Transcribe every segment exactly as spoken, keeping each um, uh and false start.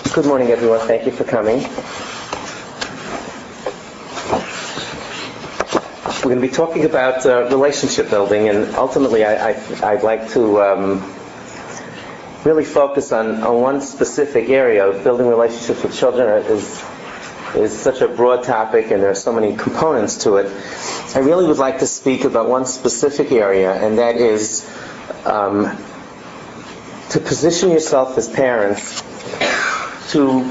Good morning, everyone. Thank you for coming. We're going to be talking about uh, relationship building, and ultimately I, I, I'd like to um, really focus on, on one specific area. Building relationships with children is, is such a broad topic, and there are so many components to it. I really would like to speak about one specific area, and that is um, to position yourself as parents to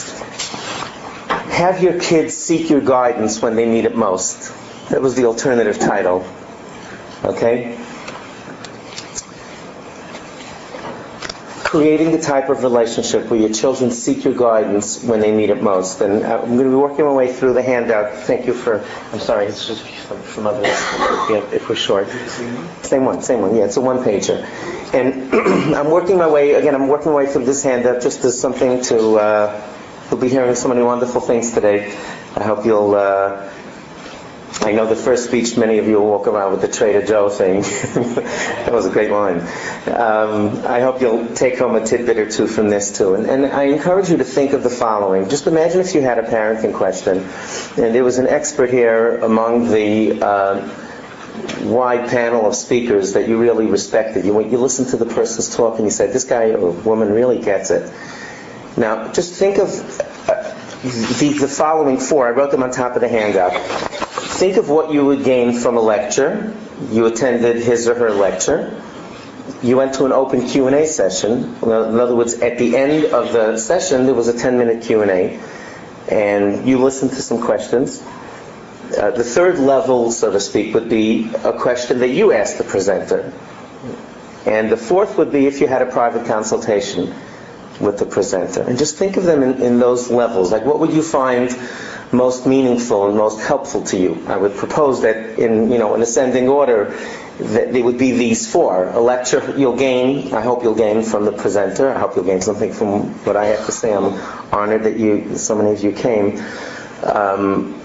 have your kids seek your guidance when they need it most. That was the alternative title. Okay? Creating the type of relationship where your children seek your guidance when they need it most. And I'm going to be working my way through the handout. Thank you for, I'm sorry, it's just from, from others, yeah, if we're short. Same one, same one, yeah, it's a one-pager. And I'm working my way, again, I'm working my way through this handout just as something to, uh, you'll be hearing so many wonderful things today. I hope you'll, uh, I know the first speech, many of you will walk around with the Trader Joe thing. That was a great line. Um, I hope you'll take home a tidbit or two from this too. And, and I encourage you to think of the following. Just imagine if you had a parenting question, and there was an expert here among the uh, wide panel of speakers that you really respected. You, you listened to the person's talk and you said, this guy or woman really gets it. Now, just think of uh, the, the following four. I wrote them on top of the handout. Think of what you would gain from a lecture. You attended his or her lecture. You went to an open Q and A session. Well, in other words, at the end of the session, there was a ten-minute Q and A, and you listened to some questions. Uh, the third level, so to speak, would be a question that you asked the presenter. And the fourth would be if you had a private consultation with the presenter. And just think of them in, in those levels. Like, what would you find most meaningful and most helpful to you? I would propose that in, you know, in ascending order, that there would be these four. A lecture you'll gain, I hope you'll gain from the presenter. I hope you'll gain something from what I have to say. I'm honored that you, so many of you came. Um,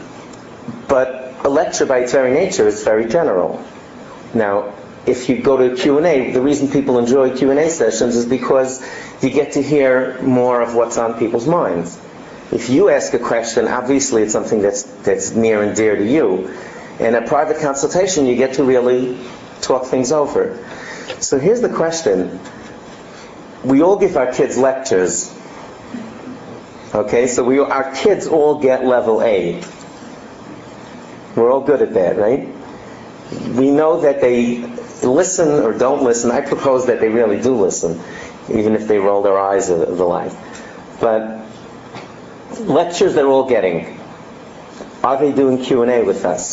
but a lecture by its very nature is very general. Now, if you go to Q and A, the reason people enjoy Q and A sessions is because you get to hear more of what's on people's minds. If you ask a question, obviously it's something that's that's near and dear to you. In a private consultation, you get to really talk things over. So here's the question. We all give our kids lectures. Okay, so we our kids all get level A. We're all good at that, right? We know that they listen or don't listen. I propose that they really do listen, even if they roll their eyes or the like. But lectures they're all getting, are they doing Q and A with us?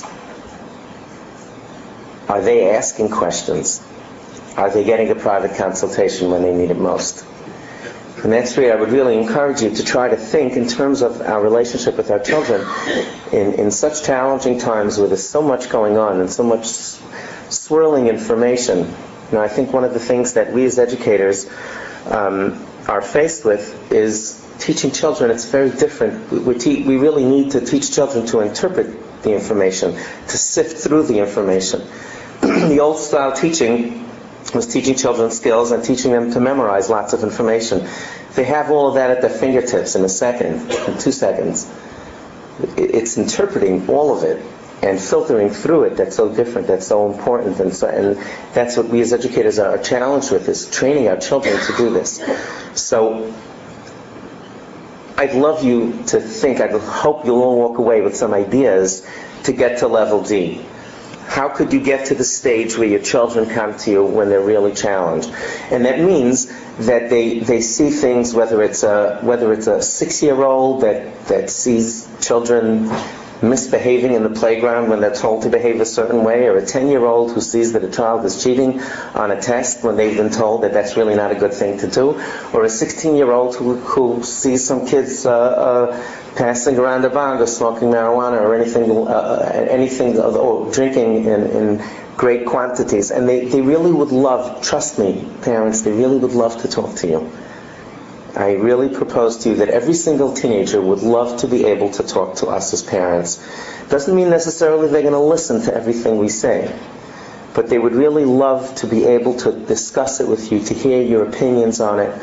Are they asking questions? Are they getting a private consultation when they need it most? And that's where I would really encourage you to try to think in terms of our relationship with our children in, in such challenging times where there's so much going on and so much swirling information. You know, I think one of the things that we as educators um, are faced with is teaching children. It's very different. We, te- we really need to teach children to interpret the information, to sift through the information. The old style teaching was teaching children skills and teaching them to memorize lots of information. They have all of that at their fingertips in a second, in two seconds. It's interpreting all of it and filtering through it that's so different, that's so important. And, so, and that's what we as educators are challenged with, is training our children to do this. So I'd love you to think, I hope you'll all walk away with some ideas to get to level D. How could you get to the stage where your children come to you when they're really challenged? And that means that they, they see things, whether it's a whether it's a six-year-old that, that sees children misbehaving in the playground when they're told to behave a certain way, or a ten-year-old who sees that a child is cheating on a test when they've been told that that's really not a good thing to do, or a sixteen-year-old who, who sees some kids uh, uh, passing around a bong or smoking marijuana or anything, uh, anything, or drinking in, in great quantities. And they, they really would love, trust me, parents, they really would love to talk to you. I really propose to you that every single teenager would love to be able to talk to us as parents. Doesn't mean necessarily they're going to listen to everything we say, but they would really love to be able to discuss it with you, to hear your opinions on it,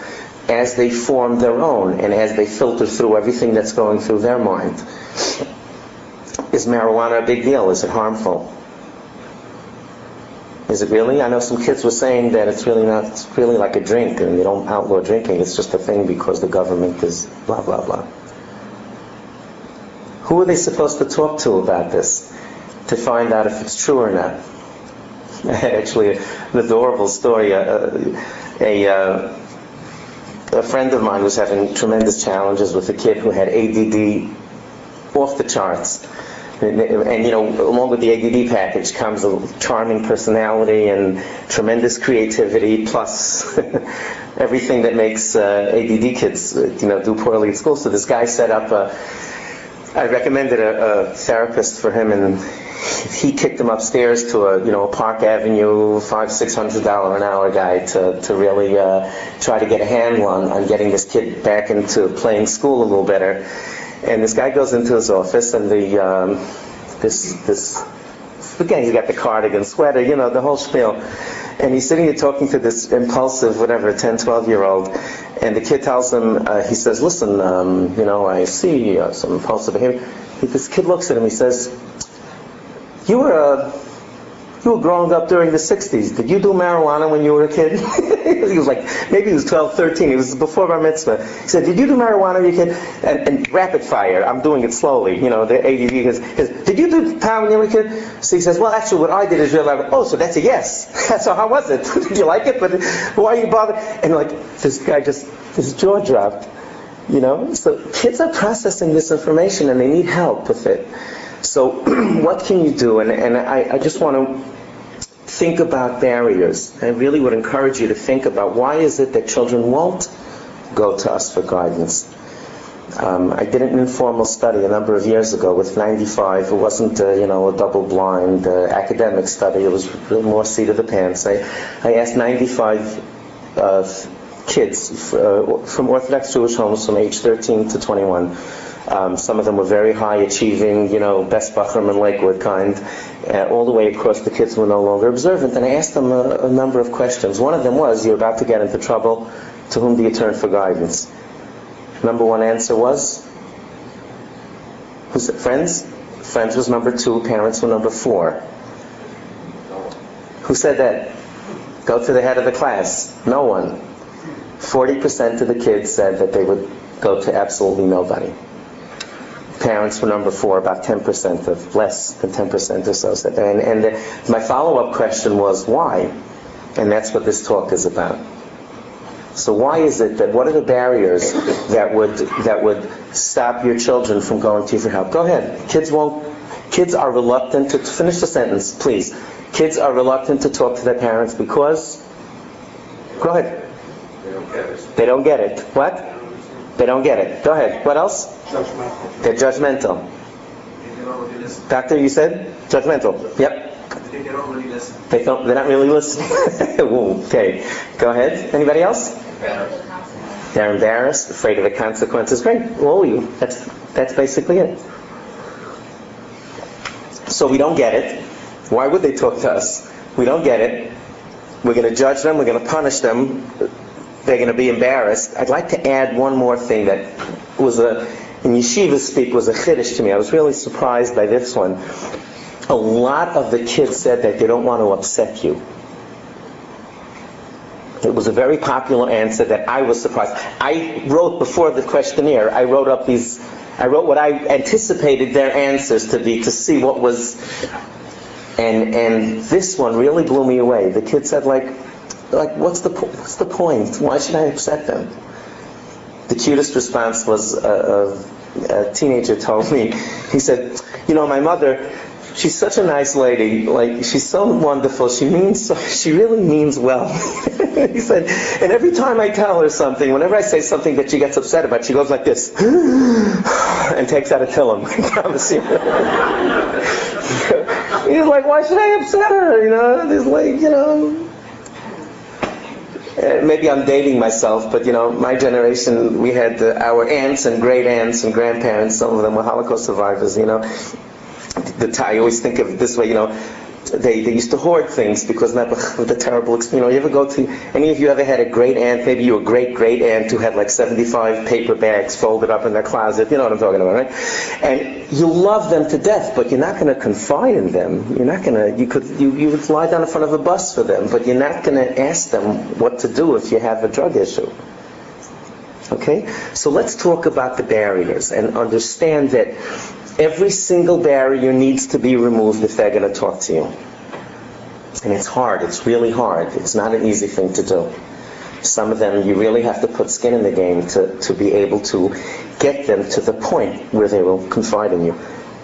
as they form their own and as they filter through everything that's going through their mind. Is marijuana a big deal? Is it harmful? Is it really? I know some kids were saying that it's really not, it's really like a drink and they don't outlaw drinking. It's just a thing because the government is blah, blah, blah. Who are they supposed to talk to about this to find out if it's true or not? Actually, an adorable story. A, a, a, a friend of mine was having tremendous challenges with a kid who had A D D off the charts. And, and, you know, along with the A D D package comes a charming personality and tremendous creativity, plus everything that makes uh, A D D kids, uh, you know, do poorly at school. So this guy set up a, I recommended a, a therapist for him, and he kicked him upstairs to a, you know, a Park Avenue, five, six hundred dollar an hour guy to to really uh, try to get a handle on on getting this kid back into playing school a little better. And this guy goes into his office, and the um, this this again, he's got the cardigan, sweater, you know, the whole spiel. And he's sitting there talking to this impulsive, whatever, ten, twelve year old. And the kid tells him, uh, he says, "Listen, um, you know, I see uh, some impulsive behavior." This kid looks at him. He says, "You were uh, you were growing up during the sixties. Did you do marijuana when you were a kid?" He was like, maybe he was twelve, thirteen. It was before bar mitzvah. He said, "Did you do marijuana when you were a kid?" And, and rapid fire. I'm doing it slowly. You know, the A D D. His, his, "Did you do pot when you were a kid?" So he says, "Well, actually, what I did is real loud." "Oh, so that's a yes." "So how was it? Did you like it? But why are you bothered?" And like this guy just, his jaw dropped. You know, so kids are processing this information and they need help with it. So what can you do? And, and I, I just want to think about barriers. I really would encourage you to think about why is it that children won't go to us for guidance. Um, I did an informal study a number of years ago with ninety-five. It wasn't uh, you know, a double-blind uh, academic study. It was really more seat of the pants. I, I asked ninety-five uh, kids uh, from Orthodox Jewish homes from age thirteen to twenty-one. Um, some of them were very high achieving, you know, best Bachram and Lakewood kind, uh, all the way across the kids who were no longer observant. And I asked them a, a number of questions. One of them was, "You're about to get into trouble. To whom do you turn for guidance?" Number one answer was, who's it? Friends? Friends was number two. Parents were number four. Who said that? Go to the head of the class. No one. forty percent of the kids said that they would go to absolutely nobody. Parents were number four, about ten percent of, less than ten percent or so said that. And, and the, my follow-up question was, why? And that's what this talk is about. So why is it that, what are the barriers that would that would stop your children from going to you for help? Go ahead. Kids won't, kids are reluctant to, finish the sentence, please. Kids are reluctant to talk to their parents because, go ahead. They don't get it. They don't get it. What? They don't get it. Go ahead. What else? Judgmental. They're judgmental. They don't really listen. Doctor, you said? Judgmental. Yep. They don't really listen. They don't, they're not really listening. Ooh, okay. Go ahead. Anybody else? They're embarrassed, afraid of the consequences. Great. All of you. That's, that's basically it. So we don't get it. Why would they talk to us? We don't get it. We're going to judge them. We're going to punish them. They're going to be embarrassed. I'd like to add one more thing that was a, in yeshiva speak, was a chiddush to me. I was really surprised by this one. A lot of the kids said that they don't want to upset you. It was a very popular answer that I was surprised. I wrote before the questionnaire, I wrote up these, I wrote what I anticipated their answers to be, to see what was, and and this one really blew me away. The kid said, like, like what's the what's the point? Why should I upset them? The cutest response was a, a, a teenager told me. He said, "You know, my mother, she's such a nice lady. Like, she's so wonderful. She means so. She really means well." He said, and every time I tell her something, whenever I say something that she gets upset about, she goes like this and takes out a tillum. I promise you. He's like, why should I upset her? You know, there's like, you know. Uh, maybe I'm dating myself, but you know, my generation, we had uh, our aunts and great aunts and grandparents. Some of them were Holocaust survivors. You know, the I always think of it this way. You know, They, they used to hoard things because Nebuch with the terrible experience. You know, you ever go to, any of you ever had a great aunt, maybe you were a great great aunt who had like seventy-five paper bags folded up in their closet, you know what I'm talking about, right? And you love them to death, but you're not going to confide in them. You're not going to, you could, you, you would lie down in front of a bus for them, but you're not going to ask them what to do if you have a drug issue. Okay? So let's talk about the barriers and understand that every single barrier needs to be removed if they're going to talk to you. And it's hard. It's really hard. It's not an easy thing to do. Some of them you really have to put skin in the game to, to be able to get them to the point where they will confide in you.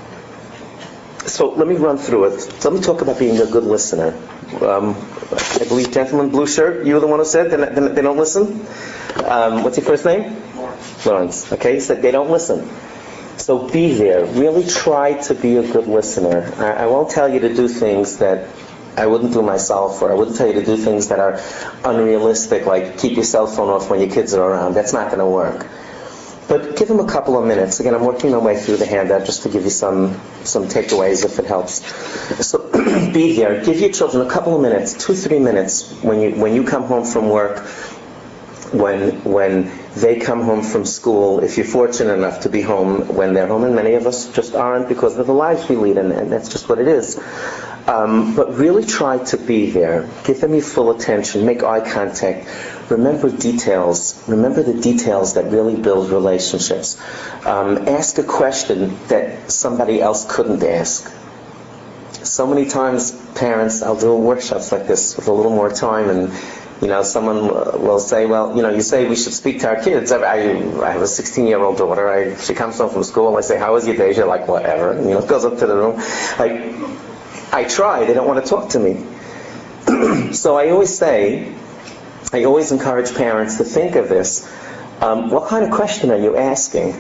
So let me run through it. So let me talk about being a good listener. Um, I believe gentleman blue shirt, you were the one who said they, they, they don't listen? Um, what's your first name? Lawrence. Lawrence. Okay, he said they don't listen. So be there. Really try to be a good listener. I, I won't tell you to do things that I wouldn't do myself, or I wouldn't tell you to do things that are unrealistic, like keep your cell phone off when your kids are around. That's not going to work. But give them a couple of minutes. Again, I'm working my way through the handout just to give you some some takeaways if it helps. So be there. Give your children a couple of minutes, two, three minutes when you when you come home from work, when when they come home from school, if you're fortunate enough to be home when they're home, and many of us just aren't because of the lives we lead, and, and that's just what it is. Um, but really try to be there. Give them your full attention. Make eye contact. Remember details. Remember the details that really build relationships. Um, ask a question that somebody else couldn't ask. So many times, parents, I'll do workshops like this with a little more time, and you know, someone will say, well, you know, you say we should speak to our kids. I, I have a sixteen-year-old daughter. I, she comes home from school. I say, how was your day? She's like, whatever. You know, goes up to the room. Like, I try. They don't want to talk to me. So I always say, I always encourage parents to think of this. Um, what kind of question are you asking?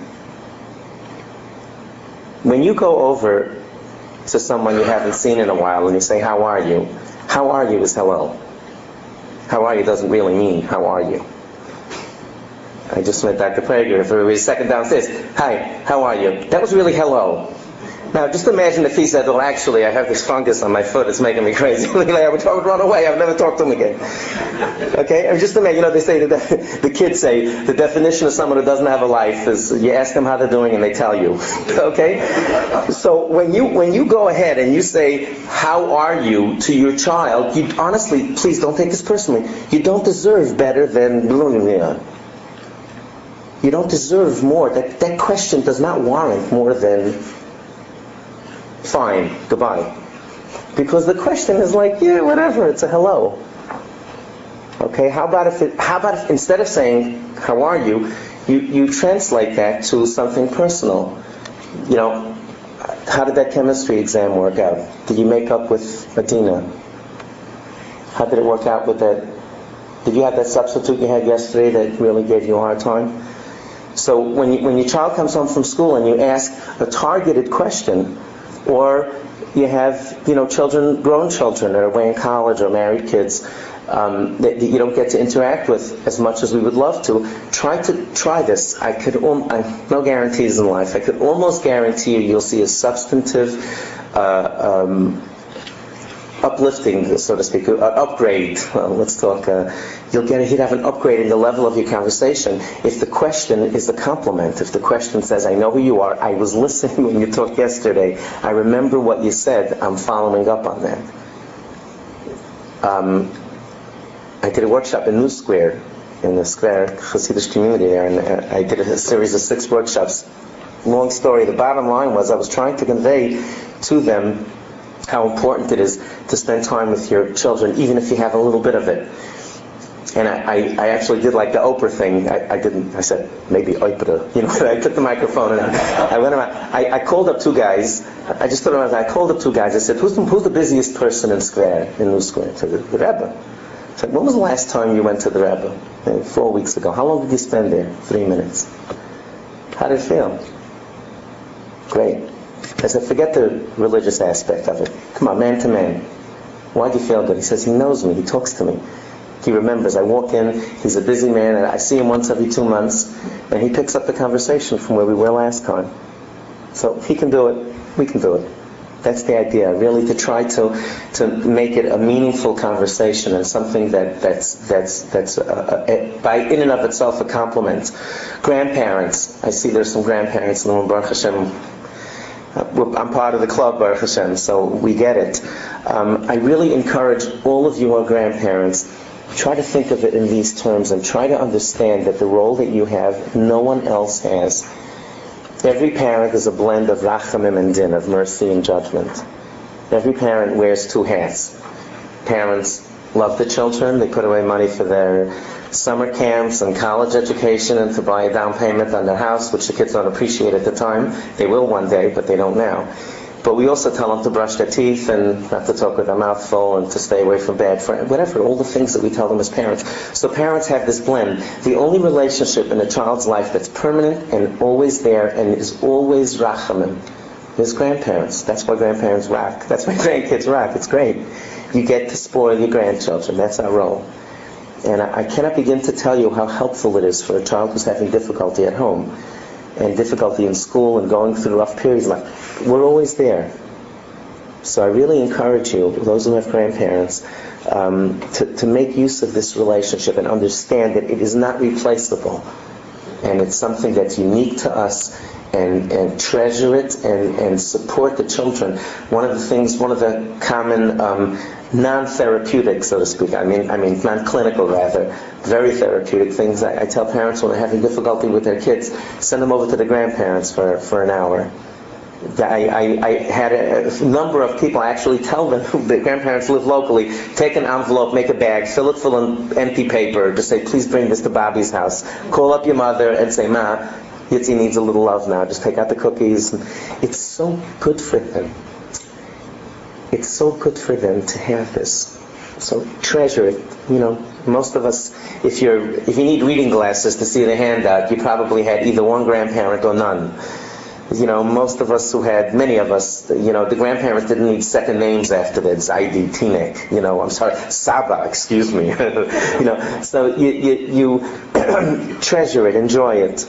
When you go over to someone you haven't seen in a while and you say, how are you? How are you is hello. How are you doesn't really mean, how are you? I just met Doctor Prager for his second downstairs. Hi, how are you? That was really hello. Now, just imagine if he said, well, actually, I have this fungus on my foot. It's making me crazy. I would, I would run away. I would never talk to him again. Okay? I mean, just imagine, you know, they say, the, the kids say, the definition of someone who doesn't have a life is you ask them how they're doing and they tell you. Okay? So when you when you go ahead and you say, how are you, to your child, you honestly, please don't take this personally, you don't deserve better than blah. You don't deserve more. That, that question does not warrant more than fine, goodbye. Because the question is like, yeah, whatever, it's a hello. Okay, how about if it, how about if instead of saying, how are you, you, you translate that to something personal. You know, how did that chemistry exam work out? Did you make up with Adina? How did it work out with that? Did you have that substitute you had yesterday that really gave you a hard time? So when you, when your child comes home from school and you ask a targeted question, or you have, you know, children, grown children that are away in college or married kids um, that, that you don't get to interact with as much as we would love to, try to try this. I could, um, I, no guarantees in life. I could almost guarantee you you'll see a substantive, uh, um, uplifting, so to speak, uh, upgrade. Well, let's talk. Uh, you'll get. You'd have an upgrade in the level of your conversation if the question is a compliment. If the question says, "I know who you are. I was listening when you talked yesterday. I remember what you said. I'm following up on that." Um, I did a workshop in New Square, in the Square Hasidic community there, and I did a series of six workshops. Long story. The bottom line was I was trying to convey to them how important it is to spend time with your children, even if you have a little bit of it. And I, I, I actually did like the Oprah thing. I, I didn't, I said, maybe Oprah. You know, I took the microphone and I, I went around. I, I called up two guys. I just thought around, I called up two guys. I said, who's the, who's the busiest person in Square, in New Square? I said, the, the Rebbe. I said, when was the last time you went to the Rebbe? Uh, four weeks ago. How long did you spend there? Three minutes. How did it feel? Great. I said, forget the religious aspect of it. Come on, man to man. Why do you feel good? He says, he knows me. He talks to me. He remembers. I walk in, he's a busy man, and I see him once every two months, and he picks up the conversation from where we were last time. So he can do it. We can do it. That's the idea, really, to try to to make it a meaningful conversation and something that that's that's that's uh, uh, by in and of itself a compliment. Grandparents, I see there's some grandparents in the room, Baruch Hashem. I'm part of the club, Baruch Hashem, so we get it. Um, I really encourage all of you who are grandparents, try to think of it in these terms and try to understand that the role that you have, no one else has. Every parent is a blend of rachamim and din, of mercy and judgment. Every parent wears two hats. Parents love the children, they put away money for their summer camps and college education and to buy a down payment on their house, which the kids don't appreciate at the time. They will one day, but they don't now. But we also tell them to brush their teeth and not to talk with their mouth full and to stay away from bad friends, whatever, all the things that we tell them as parents. So parents have this blend. The only relationship in a child's life that's permanent and always there and is always rachamim is grandparents. That's why grandparents rock. That's why grandkids rock. It's great. You get to spoil your grandchildren. That's our role. And I, I cannot begin to tell you how helpful it is for a child who's having difficulty at home and difficulty in school and going through rough periods. Like, we're always there. So I really encourage you, those who have grandparents, um, to, to make use of this relationship and understand that it is not replaceable. And it's something that's unique to us, and, and treasure it and, and support the children. One of the things, one of the common um, non-therapeutic, so to speak, I mean, I mean non-clinical rather, very therapeutic things I, I tell parents when they're having difficulty with their kids, send them over to the grandparents for, for an hour. I, I, I had a, a number of people, I actually tell them, the grandparents live locally, take an envelope, make a bag, fill it full of empty paper, just say, please bring this to Bobby's house. Call up your mother and say, Ma, Yitzi needs a little love now, just take out the cookies. It's so good for them. It's so good for them to have this. So treasure it. You know, most of us, if you're, if you need reading glasses to see the handout, you probably had either one grandparent or none. You know, most of us who had, many of us, you know, the grandparents didn't need second names after that. Zaidi, Tinek, you know, I'm sorry, Saba, excuse me. You know, so you, you, you treasure it, enjoy it.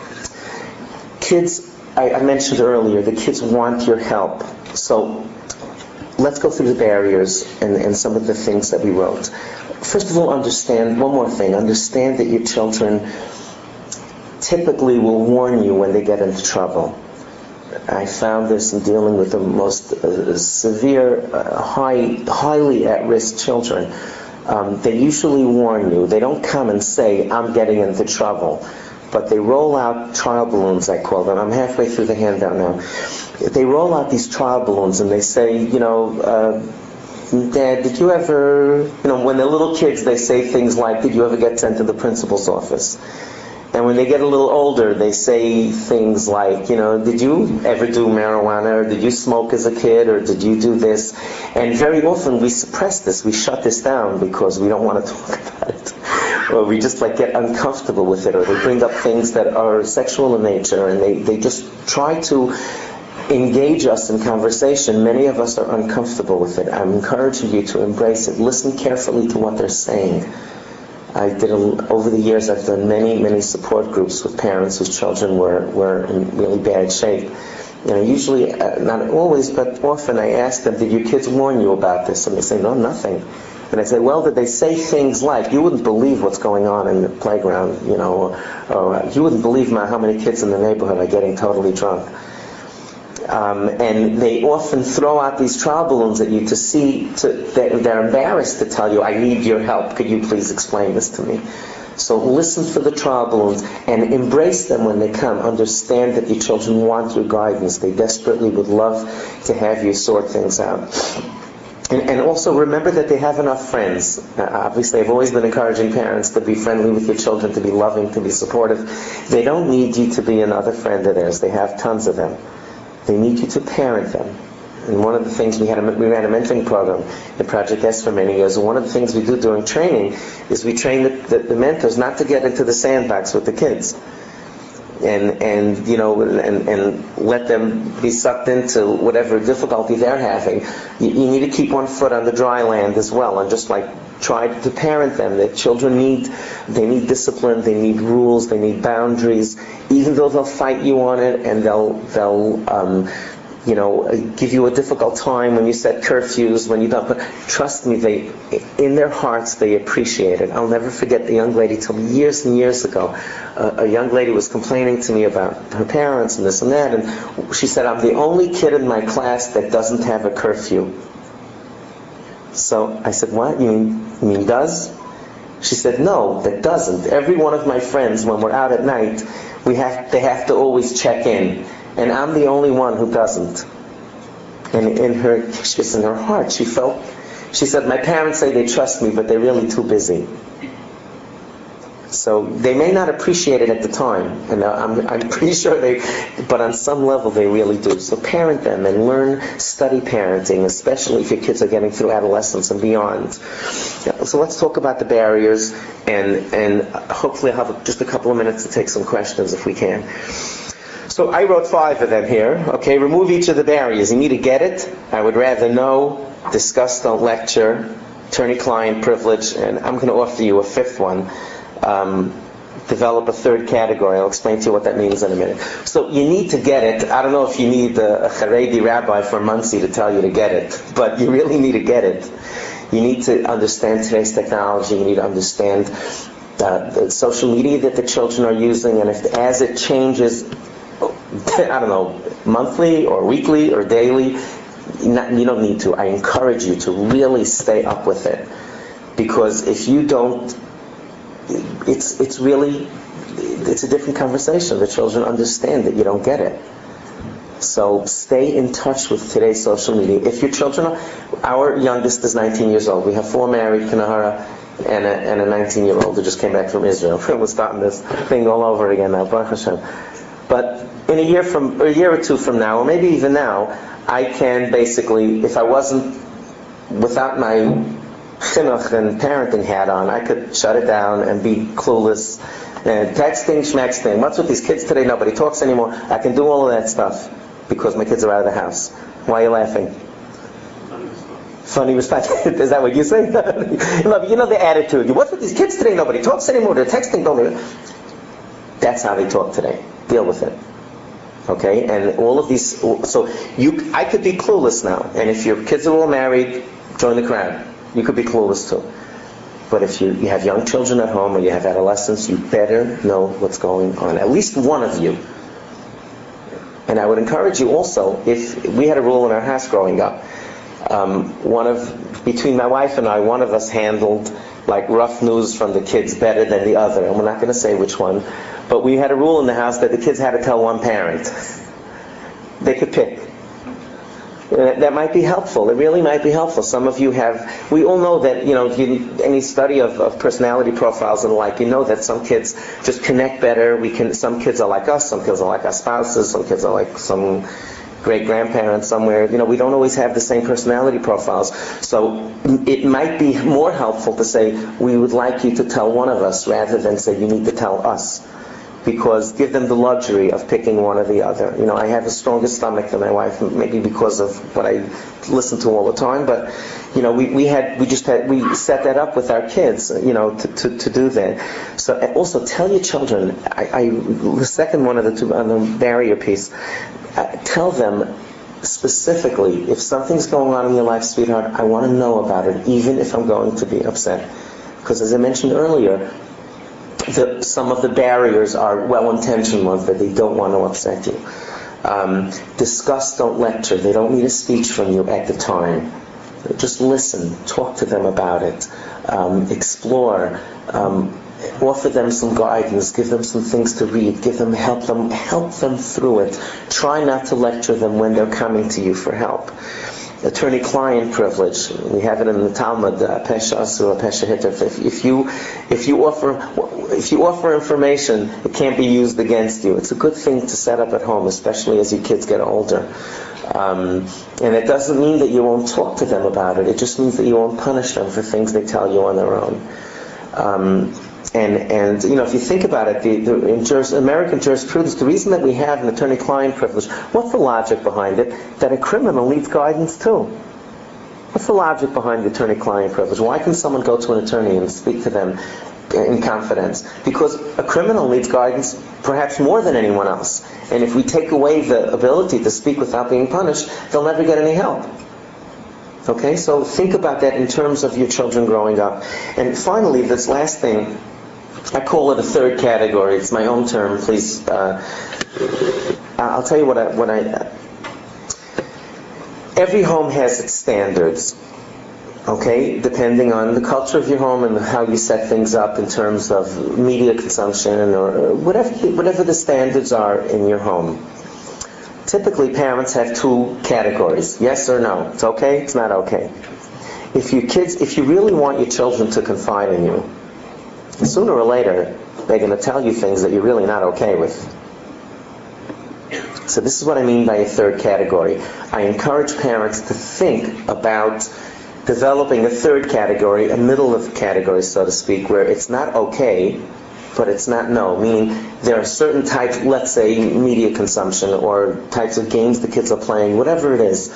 Kids, I, I mentioned earlier, the kids want your help. So let's go through the barriers and, and some of the things that we wrote. First of all, understand, one more thing, understand that your children typically will warn you when they get into trouble. I found this in dealing with the most uh, severe, uh, high, highly at-risk children. Um, they usually warn you. They don't come and say, I'm getting into trouble. But they roll out trial balloons, I call them. I'm halfway through the handout now. They roll out these trial balloons and they say, you know, uh, Dad, did you ever, you know, when they're little kids, they say things like, did you ever get sent to the principal's office? And when they get a little older, they say things like, you know, did you ever do marijuana, or did you smoke as a kid, or did you do this? And very often we suppress this, we shut this down because we don't want to talk about it. Or we just like get uncomfortable with it, or they bring up things that are sexual in nature, and they, they just try to engage us in conversation. Many of us are uncomfortable with it. I'm encouraging you to embrace it. Listen carefully to what they're saying. I did, a, over the years, I've done many, many support groups with parents whose children were, were in really bad shape. You know, usually, uh, not always, but often I ask them, did your kids warn you about this? And they say, no, nothing. And I say, well, did they say things like, you wouldn't believe what's going on in the playground, you know, or, or you wouldn't believe how many kids in the neighborhood are getting totally drunk. Um, and they often throw out these trial balloons at you to see, to, they're, they're embarrassed to tell you, I need your help, could you please explain this to me? So listen for the trial balloons and embrace them when they come. Understand that your children want your guidance. They desperately would love to have you sort things out. And, and also remember that they have enough friends. Uh, obviously, I've always been encouraging parents to be friendly with your children, to be loving, to be supportive. They don't need you to be another friend of theirs. They have tons of them. They need you to parent them. And one of the things we had, a, we ran a mentoring program at Project S for many years. And one of the things we do during training is we train the, the, the mentors not to get into the sandbox with the kids, and and you know, and and let them be sucked into whatever difficulty they're having. You, you need to keep one foot on the dry land as well, and just like try to parent them. That children need, they need discipline, they need rules, they need boundaries. Even though they'll fight you on it, and they'll they'll um, you know, give you a difficult time when you set curfews, when you don't. But trust me, they, in their hearts, they appreciate it. I'll never forget the young lady told me years and years ago. Uh, a young lady was complaining to me about her parents and this and that, and she said, "I'm the only kid in my class that doesn't have a curfew." So I said, "What? You mean, you mean does?" She said, "No, that doesn't. Every one of my friends, when we're out at night, we have they have to always check in. And I'm the only one who doesn't." And in her, just in her heart, she felt, she said, "My parents say they trust me, but they're really too busy." So they may not appreciate it at the time, and I'm, I'm pretty sure they, but on some level they really do. So parent them and learn, study parenting, especially if your kids are getting through adolescence and beyond. Yeah, so let's talk about the barriers, and, and hopefully I'll have just a couple of minutes to take some questions if we can. So I wrote five of them here. Okay, remove each of the barriers. You need to get it. I would rather know, discuss, don't lecture, attorney-client privilege, and I'm going to offer you a fifth one. Um, develop a third category. I'll explain to you what that means in a minute. So you need to get it. I don't know if you need a, a Haredi rabbi from Muncie to tell you to get it, but you really need to get it. You need to understand today's technology. You need to understand uh, the social media that the children are using, and if as it changes, I don't know, monthly or weekly or daily, not, you don't need to. I encourage you to really stay up with it, because if you don't, it's it's really it's a different conversation. The children understand that you don't get it. So stay in touch with today's social media. If your children are, our youngest is nineteen years old. We have four married, Kanahara, and a, and a nineteen-year-old who just came back from Israel. We're starting this thing all over again now, Baruch Hashem. But in a year from, or a year or two from now, or maybe even now, I can basically, if I wasn't, without my chinuch and parenting hat on, I could shut it down and be clueless. And texting, schmexting. What's with these kids today? Nobody talks anymore. I can do all of that stuff because my kids are out of the house. Why are you laughing? Funny response. Is that what you say? You know the attitude. What's with these kids today? Nobody talks anymore. They're texting. Don't. That's how they talk today. Deal with it. Okay, and all of these. So you, I could be clueless now, and if your kids are all married, join the crowd. You could be clueless too. But if you, you have young children at home or you have adolescents, you better know what's going on. At least one of you. And I would encourage you also, if we had a rule in our house growing up, um, one of between my wife and I, one of us handled like rough news from the kids better than the other. And we're not going to say which one. But we had a rule in the house that the kids had to tell one parent. They could pick. That might be helpful. It really might be helpful. Some of you have, we all know that, you know, if you, any study of, of personality profiles and the like, you know that some kids just connect better. We can, some kids are like us, some kids are like our spouses, some kids are like some great-grandparents somewhere. You know, we don't always have the same personality profiles. So it might be more helpful to say, we would like you to tell one of us rather than say, you need to tell us. Because give them the luxury of picking one or the other. You know, I have a stronger stomach than my wife, maybe because of what I listen to all the time. But you know, we, we had we just had we set that up with our kids. You know, to to, to do that. So also tell your children. I, I the second one of the two on the barrier piece. Uh, tell them specifically if something's going on in your life, sweetheart. I want to know about it, even if I'm going to be upset. Because as I mentioned earlier, The, some of the barriers are well-intentioned ones that they don't want to upset you. Um, discuss, don't lecture. They don't need a speech from you at the time. Just listen. Talk to them about it. Um, explore. Um, offer them some guidance. Give them some things to read. Give them help them help them through it. Try not to lecture them when they're coming to you for help. Attorney-client privilege. We have it in the Talmud, Pesha Asur, Pesha Hitter. If, if you if you offer if you offer information, it can't be used against you. It's a good thing to set up at home, especially as your kids get older. Um, and it doesn't mean that you won't talk to them about it. It just means that you won't punish them for things they tell you on their own. Um, And, and you know, if you think about it, the, the, in juris, American jurisprudence, the reason that we have an attorney-client privilege, what's the logic behind it? That a criminal needs guidance too. What's the logic behind the attorney-client privilege? Why can someone go to an attorney and speak to them in confidence, because a criminal needs guidance perhaps more than anyone else. And if we take away the ability to speak without being punished, they'll never get any help. Okay, so think about that in terms of your children growing up. And finally, this last thing, I call it a third category. It's my own term. Please, uh, I'll tell you what I, what I. Every home has its standards. Okay, depending on the culture of your home and how you set things up in terms of media consumption or whatever whatever the standards are in your home. Typically, parents have two categories: yes or no. It's okay. It's not okay. If your kids, if you really want your children to confide in you, sooner or later they're going to tell you things that you're really not okay with. So this is what I mean by a third category. I encourage parents to think about developing a third category, a middle of category, so to speak, where it's not okay, but it's not no. Meaning there are certain types, let's say media consumption or types of games the kids are playing, whatever it is.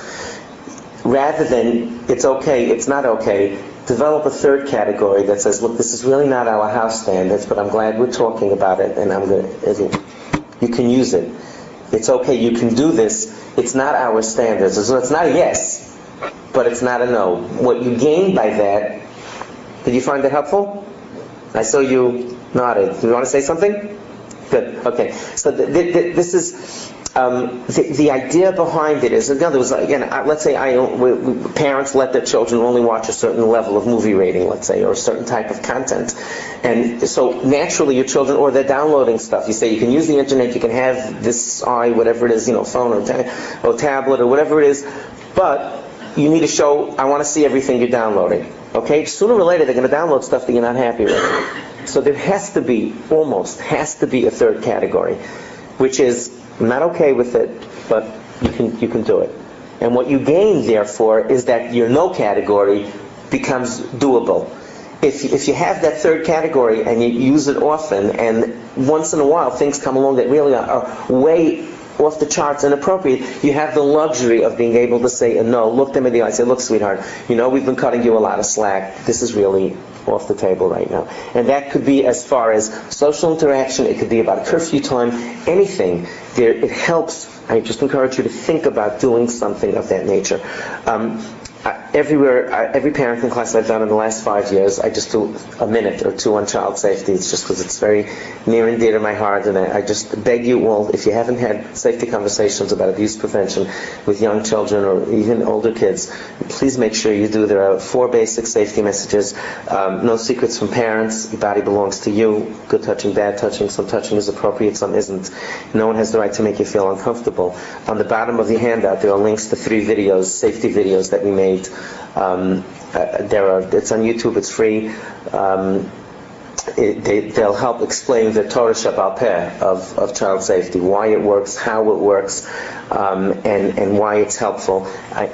Rather than it's okay, it's not okay, develop a third category that says, look, this is really not our house standards, but I'm glad we're talking about it, and I'm going to, you can use it. It's okay, you can do this. It's not our standards. So it's not a yes, but it's not a no. What you gain by that, did you find that helpful? I saw you nodded. Do you want to say something? Good. Okay. So th- th- th- this is um, the, the idea behind it is, in other words, again, let's say I we, we, parents let their children only watch a certain level of movie rating, let's say, or a certain type of content, and so naturally your children, or they're downloading stuff. You say you can use the internet, you can have this i whatever it is, you know, phone or, ta- or tablet or whatever it is, but you need to show, I want to see everything you're downloading. Okay? Sooner or later they're going to download stuff that you're not happy with. So there has to be, almost has to be a third category, which is, I'm not okay with it, but you can you can do it. And what you gain, therefore, is that your no category becomes doable. If if you have that third category and you use it often, and once in a while things come along that really are, are way off the charts, inappropriate, you have the luxury of being able to say a no, look them in the eye, say, look, sweetheart, you know we've been cutting you a lot of slack. This is really off the table right now. And that could be as far as social interaction, it could be about curfew time, anything. There, it helps. I just encourage you to think about doing something of that nature. Um, Everywhere, every parenting class I've done in the last five years, I just do a minute or two on child safety. It's just because it's very near and dear to my heart, and I, I just beg you all, if you haven't had safety conversations about abuse prevention with young children or even older kids, please make sure you do. There are four basic safety messages. Um, no secrets from parents. Your body belongs to you. Good touching, bad touching. Some touching is appropriate, some isn't. No one has the right to make you feel uncomfortable. On the bottom of the handout, there are links to three videos, safety videos that we made. Um, uh, there are. It's on YouTube. It's free. Um, it, they, they'll help explain the Torah Shabbal Peh of, of child safety, why it works, how it works, um, and and why it's helpful. I,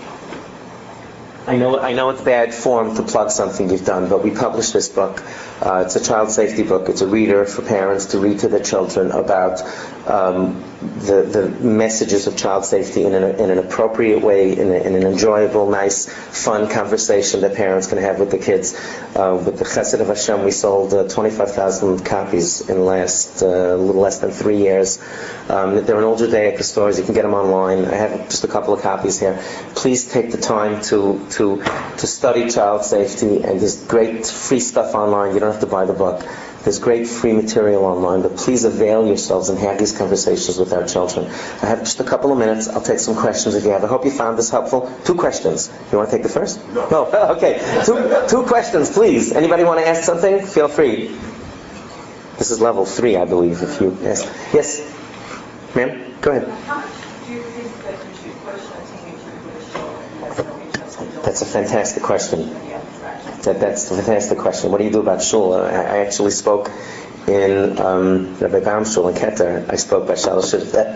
I know I know it's bad form to plug something you've done, but we published this book. Uh, it's a child safety book. It's a reader for parents to read to their children about um, the the messages of child safety in an, in an appropriate way, in, a, in an enjoyable, nice, fun conversation that parents can have with the kids. Uh, with the Chesed of Hashem, we sold uh, twenty-five thousand copies in the last uh, a little less than three years. Um, they're in all Judaica stores. You can get them online. I have just a couple of copies here. Please take the time to to to study child safety, and there's great free stuff online. You don't have to buy the book. There's great free material online, but please avail yourselves and have these conversations with our children. I have just a couple of minutes. I'll take some questions if you have. I hope you found this helpful. Two questions. You want to take the first? No. No. Okay. Two, two questions, please. Anybody want to ask something? Feel free. This is level three, I believe, if you ask. Yes? Ma'am? Go ahead. How much do you think that you should push a teenager with a show? That's a fantastic question. That, that's a fantastic question. What do you do about shul? I, I actually spoke in um, Rabbi Baum's shul in Keter. I spoke by Shalosh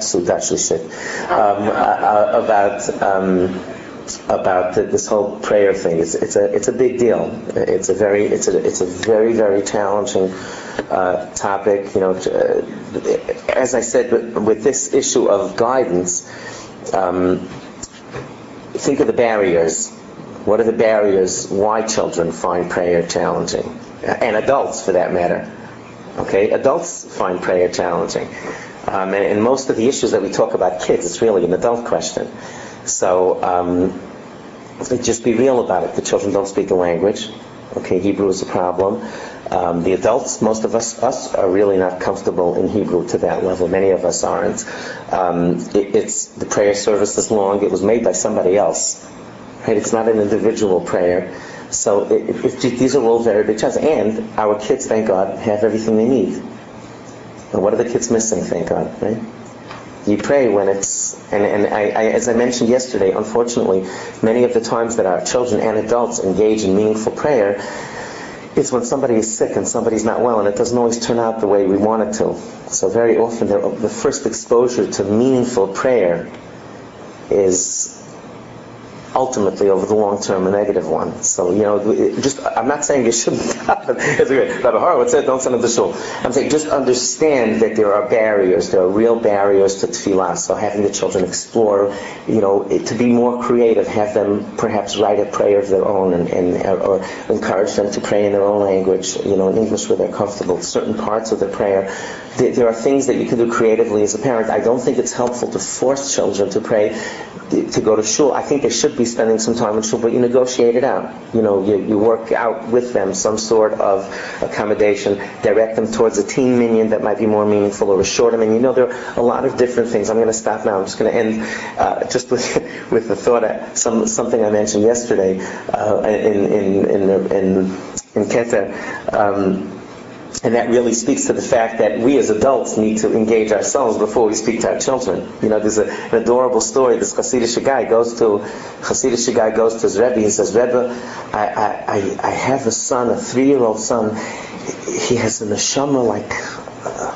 um, uh, about um, about the, this whole prayer thing. It's, it's a it's a big deal. It's a very it's a it's a very very challenging uh, topic. You know, uh, as I said, with, with this issue of guidance, um, think of the barriers. What are the barriers? Why children find prayer challenging? and adults for that matter. Okay, adults find prayer challenging. Um, and, and most of the issues that we talk about kids, it's really an adult question. So um, just be real about it. The children don't speak the language. Okay, Hebrew is a problem. Um, the adults, most of us, us are really not comfortable in Hebrew to that level. Many of us aren't. Um, it, it's the prayer service is long. It was made by somebody else. Right? It's not an individual prayer. So it, it, it, these are all very big challenges. And our kids, thank God, have everything they need. And what are the kids missing, thank God, right? You pray when it's, and, and I, I, as I mentioned yesterday, unfortunately, many of the times that our children and adults engage in meaningful prayer, it's when somebody is sick and somebody's not well, and it doesn't always turn out the way we want it to. So very often the, the first exposure to meaningful prayer is ultimately over the long term a negative one. So, you know, it just, I'm not saying you shouldn't happen. It's okay. Rabbi Horowitz said, don't send them to shul. I'm saying just understand that there are barriers. There are real barriers to tefillah. So having the children explore, you know, to be more creative, have them perhaps write a prayer of their own and, and or encourage them to pray in their own language, you know, in English where they're comfortable. Certain parts of the prayer. There are things that you can do creatively as a parent. I don't think it's helpful to force children to pray, to go to shul. I think they should be spending some time in shul, but you negotiate it out. You know, you, you work out with them some sort of accommodation, direct them towards a teen minyan that might be more meaningful, or a shorter minyan. You know, there are a lot of different things. I'm going to stop now. I'm just going to end uh, just with with the thought of some something I mentioned yesterday uh, in in in in, in Keter. Um, And that really speaks to the fact that we as adults need to engage ourselves before we speak to our children. You know, there's a, an adorable story. This Hasidic guy goes to Hasidic guy goes to his Rebbe. He says, Rebbe, I, I, I have a son, a three-year-old son. He has a neshama like, uh,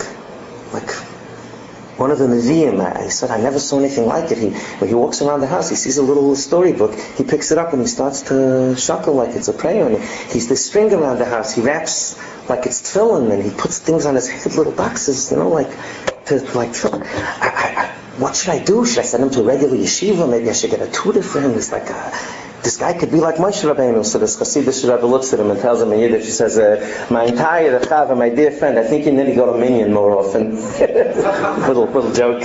like one of the Nevi'im. I said, I never saw anything like it. He, when he walks around the house, he sees a little storybook. He picks it up and he starts to shuckle like it's a prayer. And he's this string around the house. He wraps like it's tefillin, and he puts things on his head, little boxes, you know, like to like tefillin. I, I, I, what should I do? Should I send him to a regular yeshiva? Maybe I should get a tutor for him. It's like a, this guy could be like Moshe Rabbeinu. So this Hasidic Rebbe looks at him and tells him in Yiddish, he says, uh, my entire Chava, my dear friend, I think you need to go to minyan more often. little little joke.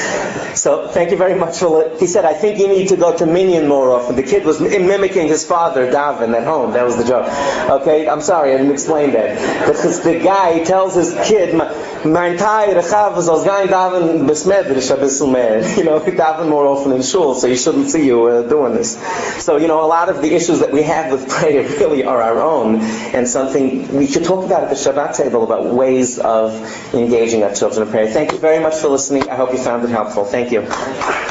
So thank you very much for. He said, I think you need to go to minyan more often. The kid was mimicking his father, Davin, at home. That was the joke. Okay, I'm sorry, I didn't explain that. Because the guy tells his kid, my entire Chava is going Davin besmedrish abisumer. You know, Davin more often in shul, so you shouldn't see you uh, doing this. So, you know, a lot of the issues that we have with prayer really are our own, and something we should talk about at the Shabbat table about ways of engaging our children in prayer. Thank you very much for listening. I hope you found it helpful. Thank you.